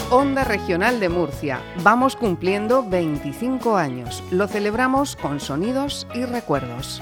Onda Regional de Murcia. Vamos cumpliendo 25 años. Lo celebramos con sonidos y recuerdos.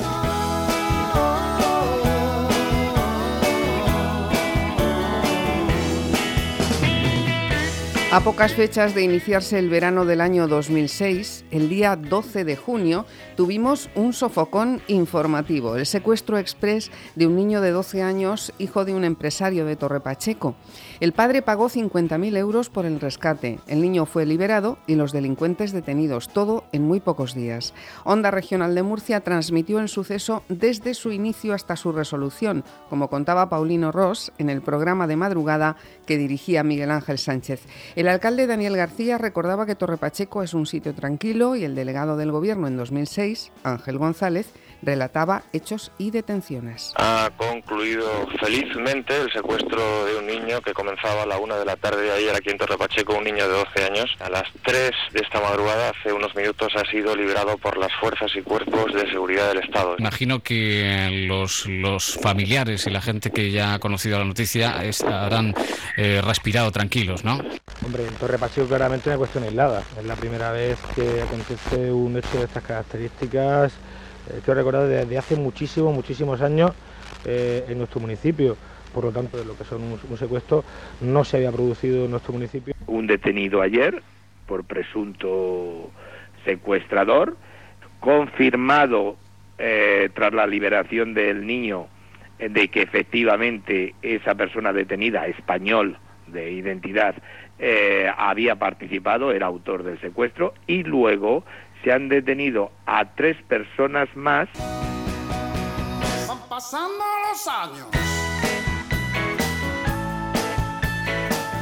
A pocas fechas de iniciarse el verano del año 2006, el día 12 de junio, tuvimos un sofocón informativo, el secuestro exprés de un niño de 12 años, hijo de un empresario de Torrepacheco. El padre pagó 50.000 euros por el rescate, el niño fue liberado y los delincuentes detenidos, todo en muy pocos días. Onda Regional de Murcia transmitió el suceso desde su inicio hasta su resolución, como contaba Paulino Ros en el programa de madrugada que dirigía Miguel Ángel Sánchez. El alcalde Daniel García recordaba que Torrepacheco es un sitio tranquilo y el delegado del Gobierno en 2006, Ángel González, relataba hechos y detenciones. Ha concluido felizmente el secuestro de un niño que comenzaba a la 1 de la tarde de ayer aquí en Torrepacheco, un niño de 12 años. A las 3 de esta madrugada, hace unos minutos, ha sido liberado por las fuerzas y cuerpos de seguridad del Estado. Imagino que los familiares y la gente que ya ha conocido la noticia habrán respirado tranquilos, ¿no? Hombre, en Torrepacheco claramente una cuestión aislada. Es la primera vez que acontece un hecho de estas características. Quiero recordar desde hace muchísimos años en nuestro municipio. Por lo tanto, de lo que son un secuestro no se había producido en nuestro municipio. Un detenido ayer por presunto secuestrador, confirmado tras la liberación del niño de que efectivamente esa persona detenida, español de identidad, había participado, era autor del secuestro, y luego se han detenido a 3 personas más. Van pasando los años.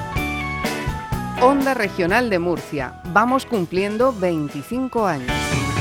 Onda Regional de Murcia. Vamos cumpliendo 25 años.